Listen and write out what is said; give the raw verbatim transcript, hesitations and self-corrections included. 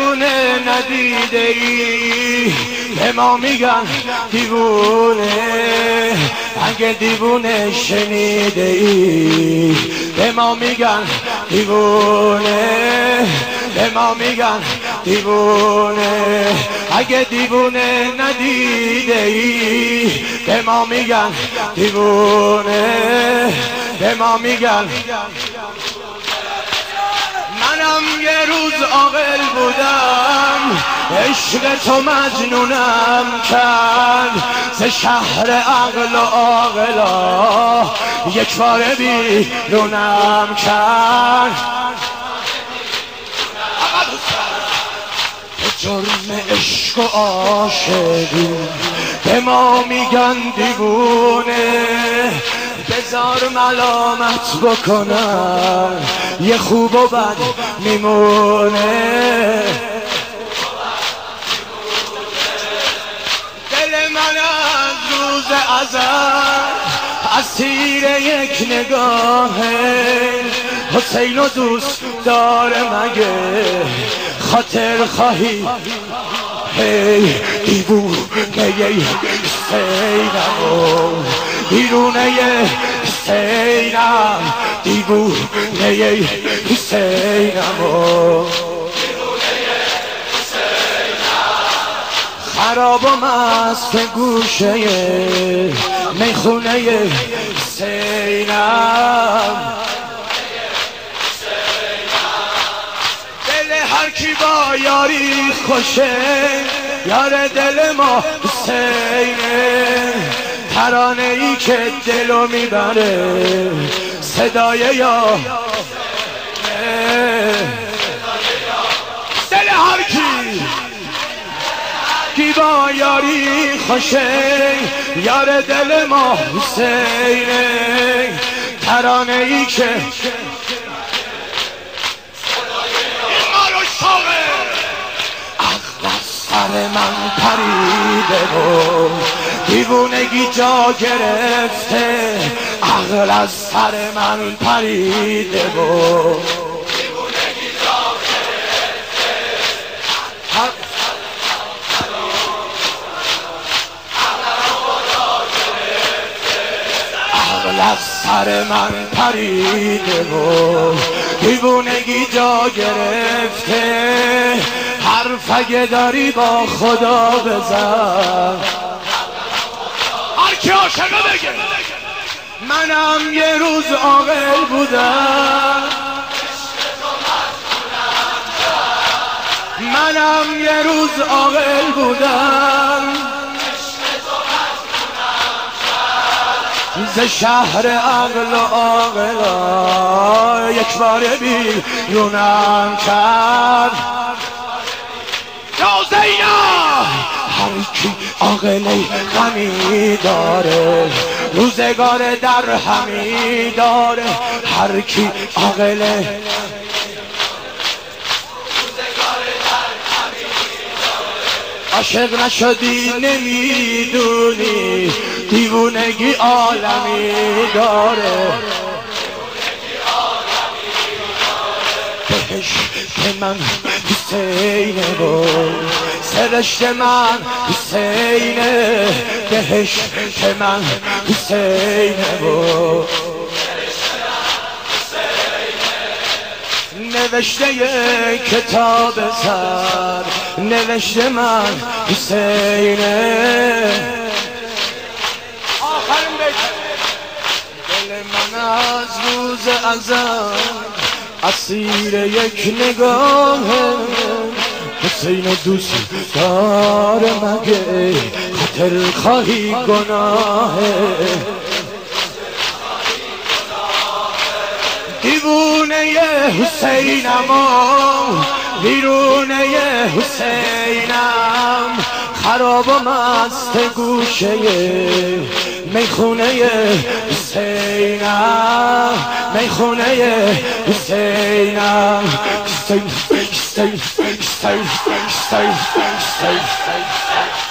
دیوونه ندیده ای به ما میگن دیوونه، اگه دیوونه شنیده ای به ما میگن دیوونه، به ما میگن دیوونه، اگه دیوونه ندیده ای به ما میگن دیوونه، به ما میگن. منم یه روز عاقل بودم، عشق تو مجنونم کرد، ز شهر عقل و عاقلا یک باره بیرونم کرد. جرم عشق و عاشقی به ما میگن دیوونه، بذار ملامت بکنن یه خوب و بد میمونه. دل من از روز ازل اسیر یک نگاهه، حسین و دوست داره مگه خاطر خواهی؟ هی دیوونه حسینم، بیرونه حسینم، دیوونه حسینم، خراب و مست گوشه میخونه حسینم. هر کی با یاری خوشه یار دل ما حسینه، ترانه ای که دلو میبره صدای یا دل هر کی کی با یاری خوشه یار دل ما حسینه، ترانه ای که سر من پریده و دیوونگی جا گرفته، عقل از سر من پریده و دیوونگی جا گرفته، عقل از سر من پریده و دیوونگی جا گرفته. حرف اگه داری با خدا بزن، هر کی عاشقه بگه. منم یه روز عاقل بودم، منم یه روز عاقل بودم، ز شهر عقل و عاقلا یک باره بیرونم کرد. یا زینب هر کی عاقله غمی داره روزگار در همی داره، هر کی عاقله عاشق نشدی نمیدونی دیوونگی عالمی داره. بهشت من حسینه و سرشت من حسینه، بهشت من حسینه و نوشته کتاب سر نوشته من حسینه. آخرین بیت دل من از روز ازل اسیر یک نگاه، حسین و دوست داره مگه خاطر خواهی گناه؟ دیوونه حسینم و بیرونه حسینم، خراب و مست گوشه میخونه حسینم، میخونه حسینم. حسین حسین حسین حسین حسین